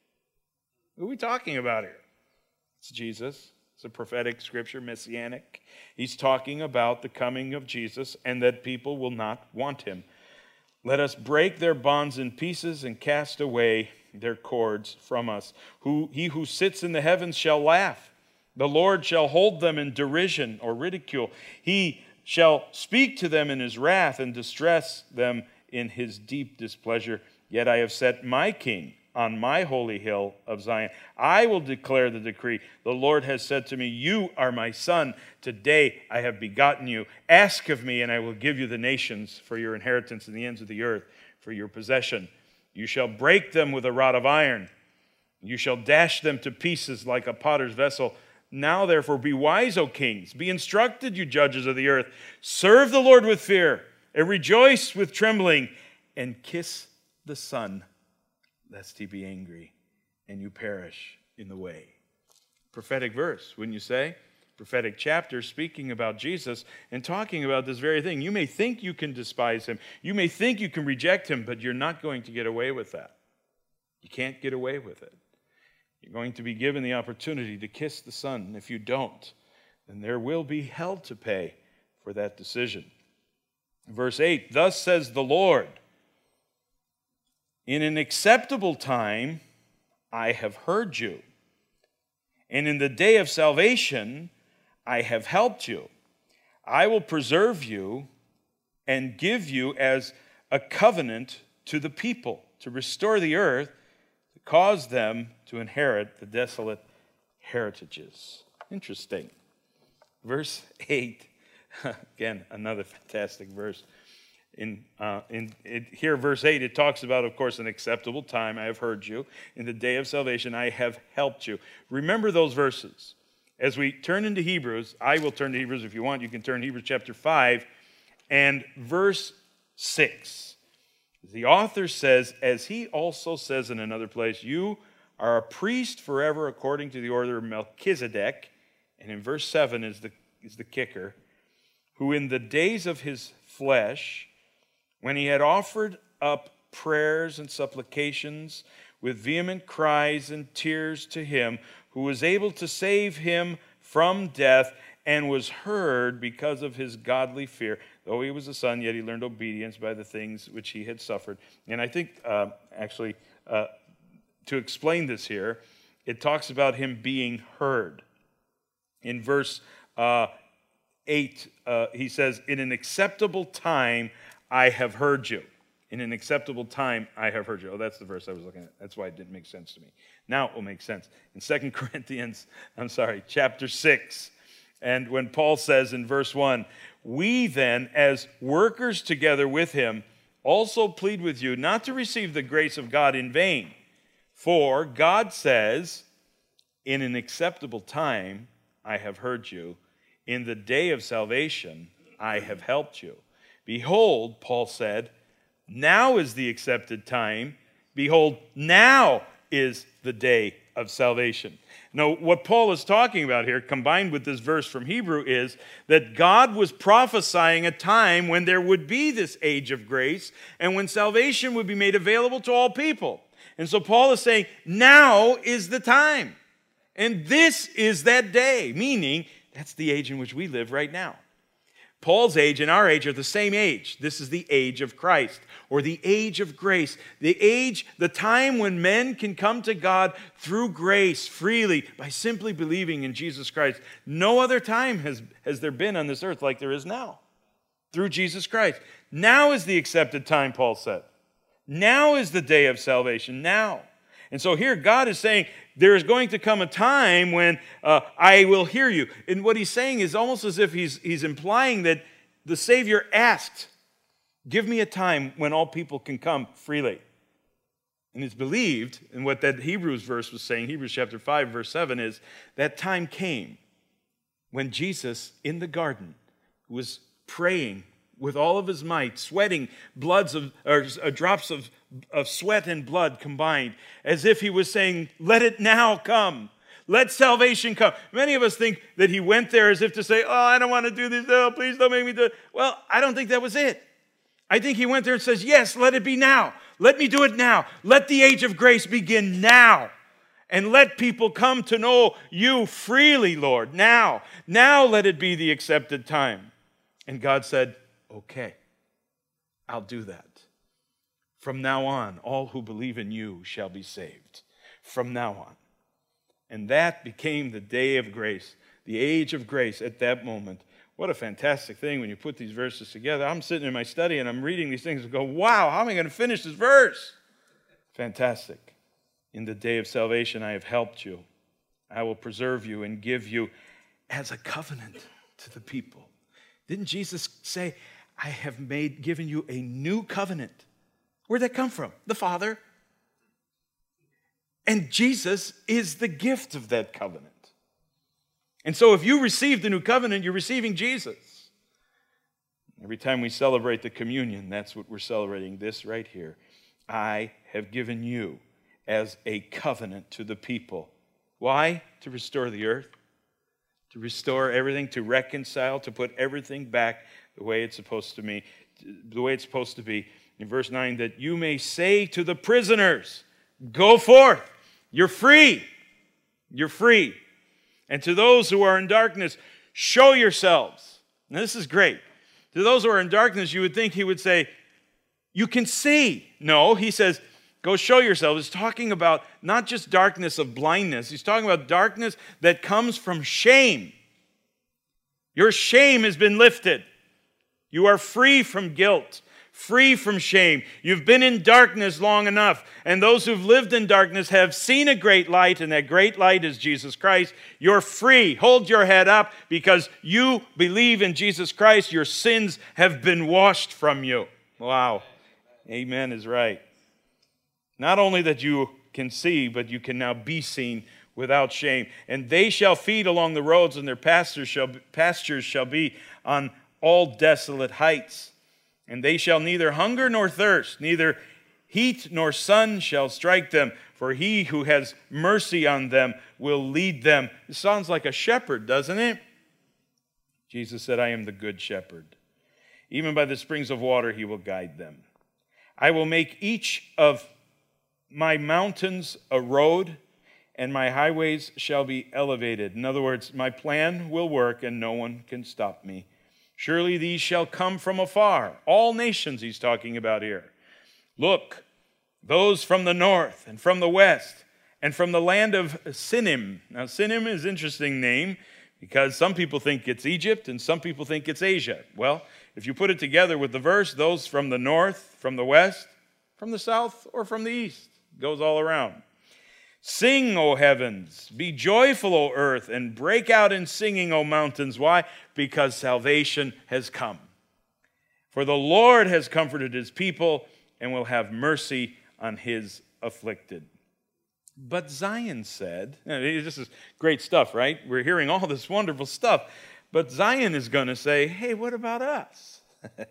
Who are we talking about here? It's Jesus. It's a prophetic scripture, messianic. He's talking about the coming of Jesus and that people will not want him. Let us break their bonds in pieces and cast away their cords from us. He who sits in the heavens shall laugh. The Lord shall hold them in derision or ridicule. He shall speak to them in his wrath and distress them in his deep displeasure. Yet I have set my king on my holy hill of Zion. I will declare the decree. The Lord has said to me, you are my son. Today I have begotten you. Ask of me, and I will give you the nations for your inheritance and the ends of the earth for your possession. You shall break them with a rod of iron. You shall dash them to pieces like a potter's vessel. Now, therefore, be wise, O kings. Be instructed, you judges of the earth. Serve the Lord with fear, and rejoice with trembling, and kiss the Son, lest he be angry, and you perish in the way. Prophetic verse, wouldn't you say? Prophetic chapter speaking about Jesus and talking about this very thing. You may think you can despise him. You may think you can reject him, but you're not going to get away with that. You can't get away with it. You're going to be given the opportunity to kiss the Son. And if you don't, then there will be hell to pay for that decision. Verse 8, thus says the Lord, in an acceptable time I have heard you, and in the day of salvation I have helped you. I will preserve you and give you as a covenant to the people, to restore the earth, to cause them to inherit the desolate heritages. Interesting. Verse 8, again, another fantastic verse. Here, verse 8, it talks about, of course, an acceptable time. I have heard you. In the day of salvation, I have helped you. Remember those verses. As we turn into Hebrews, I will turn to Hebrews if you want. You can turn to Hebrews chapter 5 and verse 6. The author says, as he also says in another place, you are a priest forever according to the order of Melchizedek. And in verse 7 is the kicker, who in the days of his flesh, when he had offered up prayers and supplications with vehement cries and tears to him, who was able to save him from death, and was heard because of his godly fear. Though he was a son, yet he learned obedience by the things which he had suffered. And I think, to explain this here, it talks about him being heard. In verse 8, he says, in an acceptable time I have heard you. In an acceptable time I have heard you. Oh, that's the verse I was looking at. That's why it didn't make sense to me. Now it will make sense. In 2 Corinthians, chapter 6, and when Paul says in verse 1, we then, as workers together with him, also plead with you not to receive the grace of God in vain. For God says, in an acceptable time I have heard you. In the day of salvation I have helped you. Behold, Paul said, now is the accepted time. Behold, now is the day of salvation. Now, what Paul is talking about here, combined with this verse from Hebrew, is that God was prophesying a time when there would be this age of grace and when salvation would be made available to all people. And so Paul is saying, now is the time. And this is that day, meaning that's the age in which we live right now. Paul's age and our age are the same age. This is the age of Christ, or the age of grace. The time when men can come to God through grace freely by simply believing in Jesus Christ. No other time has there been on this earth like there is now, through Jesus Christ. Now is the accepted time, Paul said. Now is the day of salvation, now. And so here God is saying, there is going to come a time when I will hear you. And what he's saying is almost as if he's implying that the Savior asked, give me a time when all people can come freely. And it's believed, and what that Hebrews verse was saying, Hebrews chapter 5, verse 7, is that time came when Jesus in the garden was praying with all of his might, sweating drops of sweat and blood combined, as if he was saying, let it now come. Let salvation come. Many of us think that he went there as if to say, oh, I don't want to do this. Oh, please don't make me do it. Well, I don't think that was it. I think he went there and says, yes, let it be now. Let me do it now. Let the age of grace begin now. And let people come to know you freely, Lord, now. Now let it be the accepted time. And God said, okay, I'll do that. From now on, all who believe in you shall be saved. From now on. And that became the day of grace, the age of grace at that moment. What a fantastic thing when you put these verses together. I'm sitting in my study and I'm reading these things and go, wow, how am I going to finish this verse? Fantastic. In the day of salvation, I have helped you. I will preserve you and give you as a covenant to the people. Didn't Jesus say, I have given you a new covenant? Where'd that come from? The Father. And Jesus is the gift of that covenant. And so if you receive the new covenant, you're receiving Jesus. Every time we celebrate the communion, that's what we're celebrating, this right here. I have given you as a covenant to the people. Why? To restore the earth, to restore everything, to reconcile, to put everything back the way it's supposed to be. In verse 9, that you may say to the prisoners, go forth. You're free. You're free. And to those who are in darkness, show yourselves. Now, this is great. To those who are in darkness, you would think he would say, you can see. No, he says, go show yourselves. He's talking about not just darkness of blindness. He's talking about darkness that comes from shame. Your shame has been lifted. You are free from guilt, free from shame. You've been in darkness long enough, and those who've lived in darkness have seen a great light, and that great light is Jesus Christ. You're free. Hold your head up because you believe in Jesus Christ. Your sins have been washed from you. Wow. Amen is right. Not only that you can see, but you can now be seen without shame. And they shall feed along the roads, and their pastures shall be on all desolate heights. And they shall neither hunger nor thirst, neither heat nor sun shall strike them, for he who has mercy on them will lead them. It sounds like a shepherd, doesn't it? Jesus said, I am the good shepherd. Even by the springs of water he will guide them. I will make each of my mountains a road, and my highways shall be elevated. In other words, my plan will work, and no one can stop me. Surely these shall come from afar. All nations he's talking about here. Look, those from the north and from the west and from the land of Sinim. Now, Sinim is an interesting name because some people think it's Egypt and some people think it's Asia. Well, if you put it together with the verse, those from the north, from the west, from the south, or from the east, goes all around. Sing, O heavens, be joyful, O earth, and break out in singing, O mountains. Why? Because salvation has come. For the Lord has comforted his people and will have mercy on his afflicted. But Zion said, this is great stuff, right? We're hearing all this wonderful stuff. But Zion is going to say, hey, what about us?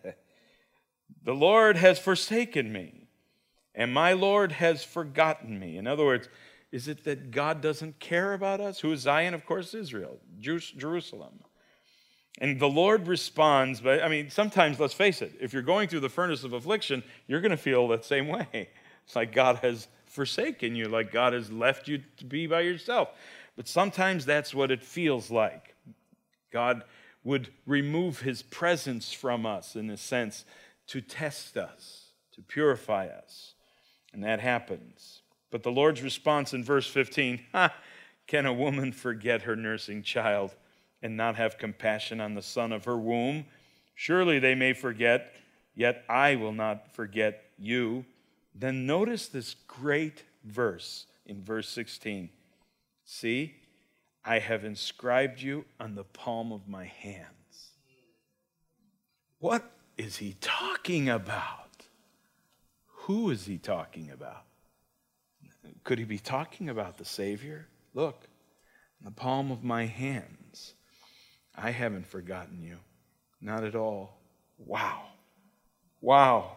The Lord has forsaken me, and my Lord has forgotten me. In other words, is it that God doesn't care about us? Who is Zion? Of course, Israel, Jerusalem. And the Lord responds, sometimes, let's face it, if you're going through the furnace of affliction, you're going to feel that same way. It's like God has forsaken you, like God has left you to be by yourself. But sometimes that's what it feels like. God would remove his presence from us, in a sense, to test us, to purify us. And that happens. But the Lord's response in verse 15, can a woman forget her nursing child and not have compassion on the son of her womb? Surely they may forget, yet I will not forget you. Then notice this great verse in verse 16. See, I have inscribed you on the palm of my hands. What is he talking about? Who is he talking about? Could he be talking about the Savior? Look, in the palm of my hands, I haven't forgotten you. Not at all. Wow. Wow.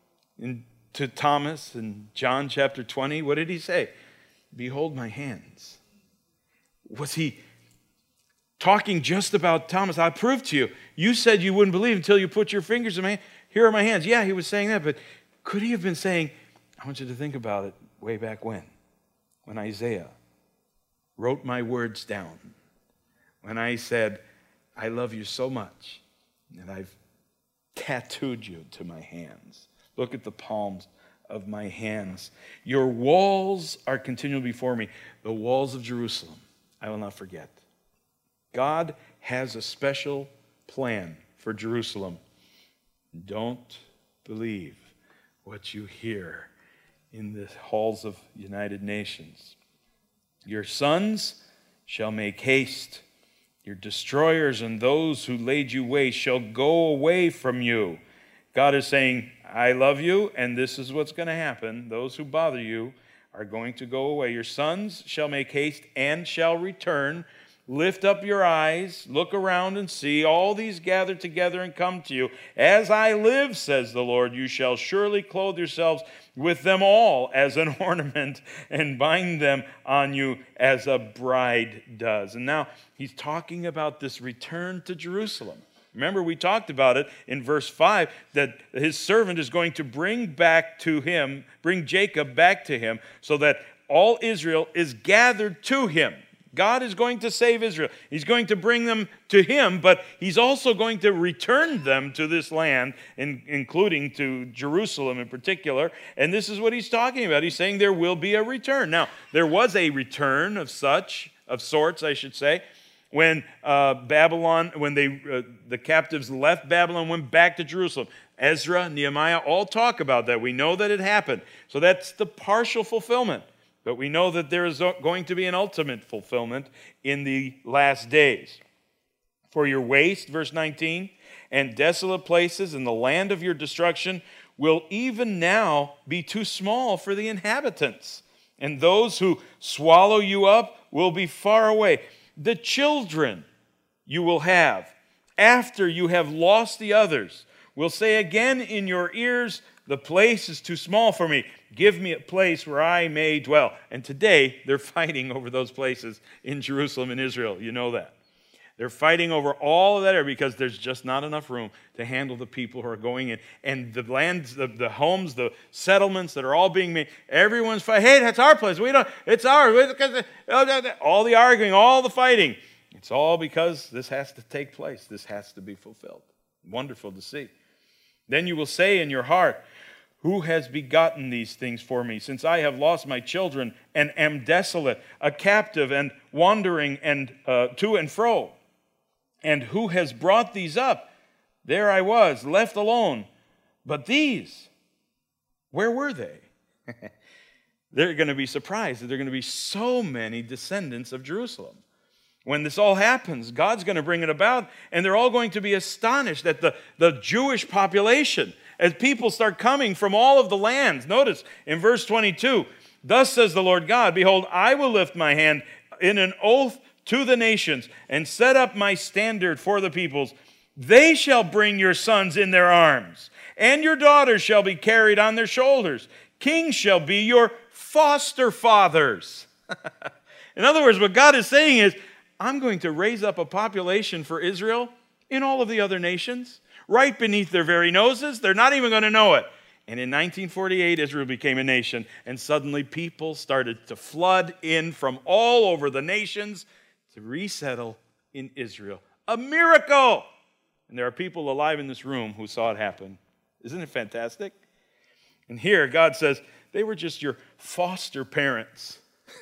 To Thomas in John chapter 20, what did he say? Behold my hands. Was he talking just about Thomas? I proved to you. You said you wouldn't believe until you put your fingers in my hand. Here are my hands. Yeah, he was saying that, but could he have been saying, I want you to think about it way back when Isaiah wrote my words down, when I said, I love you so much, and I've tattooed you to my hands. Look at the palms of my hands. Your walls are continually before me. The walls of Jerusalem, I will not forget. God has a special plan for Jerusalem. Don't believe what you hear in the halls of United Nations. Your sons shall make haste. Your destroyers and those who laid you waste shall go away from you. God is saying, I love you, and this is what's going to happen. Those who bother you are going to go away. Your sons shall make haste and shall return. Lift up your eyes, look around and see all these gather together and come to you. As I live, says the Lord, you shall surely clothe yourselves with them all as an ornament and bind them on you as a bride does. And now he's talking about this return to Jerusalem. Remember, we talked about it in verse 5, that his servant is going to bring Jacob back to him, so that all Israel is gathered to him. God is going to save Israel. He's going to bring them to him, but he's also going to return them to this land, including to Jerusalem in particular. And this is what he's talking about. He's saying there will be a return. Now, there was a return of sorts, I should say, when the captives left Babylon, went back to Jerusalem. Ezra, Nehemiah all talk about that. We know that it happened. So that's the partial fulfillment. But we know that there is going to be an ultimate fulfillment in the last days. For your waste, verse 19, and desolate places in the land of your destruction will even now be too small for the inhabitants. And those who swallow you up will be far away. The children you will have, after you have lost the others, will say again in your ears, the place is too small for me. Give me a place where I may dwell. And today, they're fighting over those places in Jerusalem and Israel. You know that. They're fighting over all of that area because there's just not enough room to handle the people who are going in. And the lands, the homes, the settlements that are all being made, everyone's fighting. Hey, that's our place. It's ours. All the arguing, all the fighting. It's all because this has to take place. This has to be fulfilled. Wonderful to see. Then you will say in your heart, who has begotten these things for me, since I have lost my children and am desolate, a captive and wandering and to and fro? And who has brought these up? There I was, left alone. But these, where were they? They're going to be surprised that there are going to be so many descendants of Jerusalem. When this all happens, God's going to bring it about, and they're all going to be astonished at the Jewish population as people start coming from all of the lands. Notice in verse 22, thus says the Lord God, behold, I will lift my hand in an oath to the nations and set up my standard for the peoples. They shall bring your sons in their arms, and your daughters shall be carried on their shoulders. Kings shall be your foster fathers. In other words, what God is saying is, I'm going to raise up a population for Israel in all of the other nations, right beneath their very noses. They're not even going to know it. And in 1948, Israel became a nation, and suddenly people started to flood in from all over the nations to resettle in Israel. A miracle! And there are people alive in this room who saw it happen. Isn't it fantastic? And here, God says, they were just your foster parents.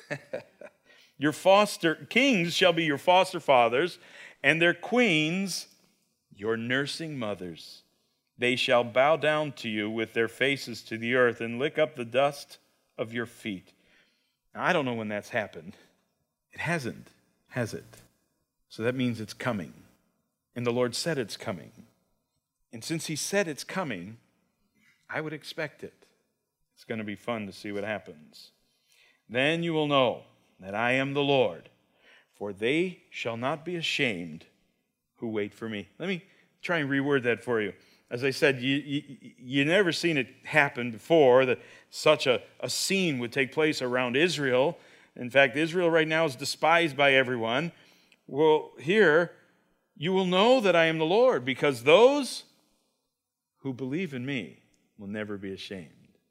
Your foster kings shall be your foster fathers, and their queens your nursing mothers. They shall bow down to you with their faces to the earth and lick up the dust of your feet. Now, I don't know when that's happened. It hasn't, has it? So that means it's coming. And the Lord said it's coming. And since he said it's coming, I would expect it. It's going to be fun to see what happens. Then you will know that I am the Lord, for they shall not be ashamed who wait for me. Let me try and reword that for you. As I said, you never seen it happen before, that such a scene would take place around Israel. In fact, Israel right now is despised by everyone. Well, here, you will know that I am the Lord, because those who believe in me will never be ashamed.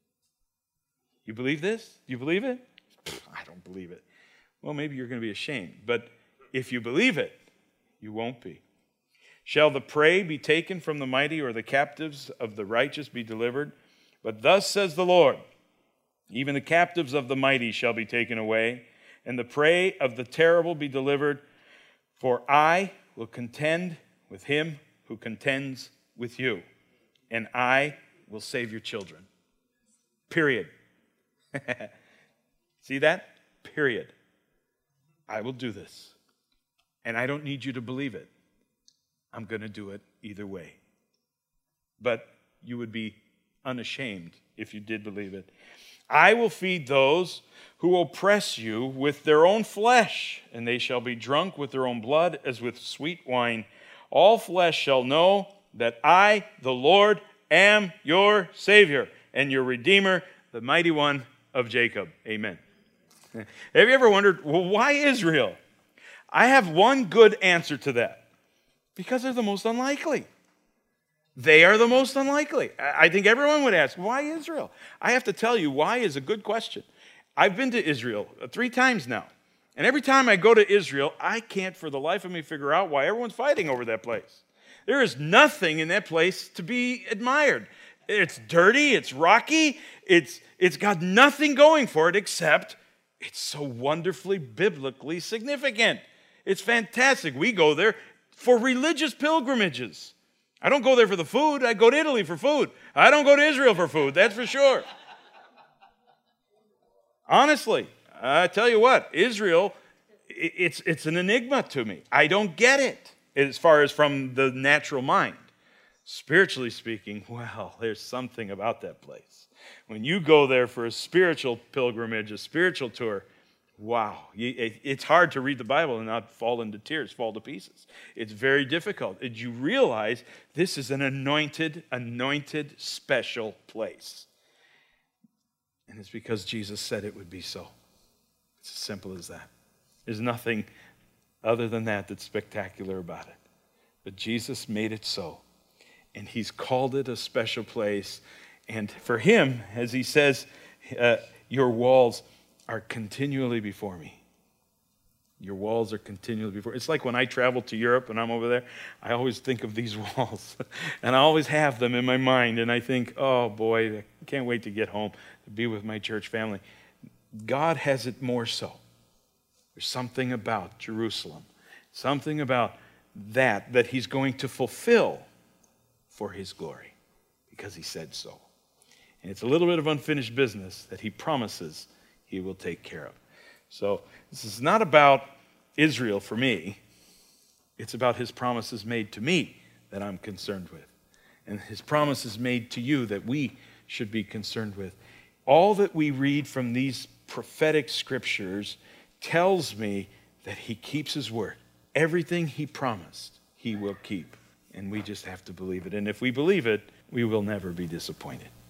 You believe this? Do you believe it? I don't believe it. Well, maybe you're going to be ashamed. But if you believe it, you won't be. Shall the prey be taken from the mighty, or the captives of the righteous be delivered? But thus says the Lord, even the captives of the mighty shall be taken away, and the prey of the terrible be delivered, for I will contend with him who contends with you, and I will save your children. Period. See that? Period. I will do this. And I don't need you to believe it. I'm going to do it either way. But you would be unashamed if you did believe it. I will feed those who oppress you with their own flesh, and they shall be drunk with their own blood as with sweet wine. All flesh shall know that I, the Lord, am your Savior and your Redeemer, the mighty one of Jacob. Amen. Have you ever wondered, well, why Israel? I have one good answer to that. Because they're the most unlikely. They are the most unlikely. I think everyone would ask, why Israel? I have to tell you, why is a good question. I've been to Israel 3 times now. And every time I go to Israel, I can't for the life of me figure out why everyone's fighting over that place. There is nothing in that place to be admired. It's dirty, it's rocky, it's got nothing going for it except it's so wonderfully biblically significant. It's fantastic. We go there for religious pilgrimages. I don't go there for the food. I go to Italy for food. I don't go to Israel for food, that's for sure. Honestly, I tell you what, Israel, it's an enigma to me. I don't get it as far as from the natural mind. Spiritually speaking, well, there's something about that place. When you go there for a spiritual pilgrimage, a spiritual tour, wow, it's hard to read the Bible and not fall into tears, fall to pieces. It's very difficult. And you realize this is an anointed, special place. And it's because Jesus said it would be so. It's as simple as that. There's nothing other than that that's spectacular about it. But Jesus made it so. And he's called it a special place. And for him, as he says, your walls are continually before me. Your walls are continually before. It's like when I travel to Europe and I'm over there, I always think of these walls. And I always have them in my mind. And I think, oh boy, I can't wait to get home to be with my church family. God has it more so. There's something about Jerusalem, something about that he's going to fulfill for his glory because he said so. And it's a little bit of unfinished business that he promises he will take care of. So this is not about Israel for me. It's about his promises made to me that I'm concerned with. And his promises made to you that we should be concerned with. All that we read from these prophetic scriptures tells me that he keeps his word. Everything he promised, he will keep. And we just have to believe it. And if we believe it, we will never be disappointed.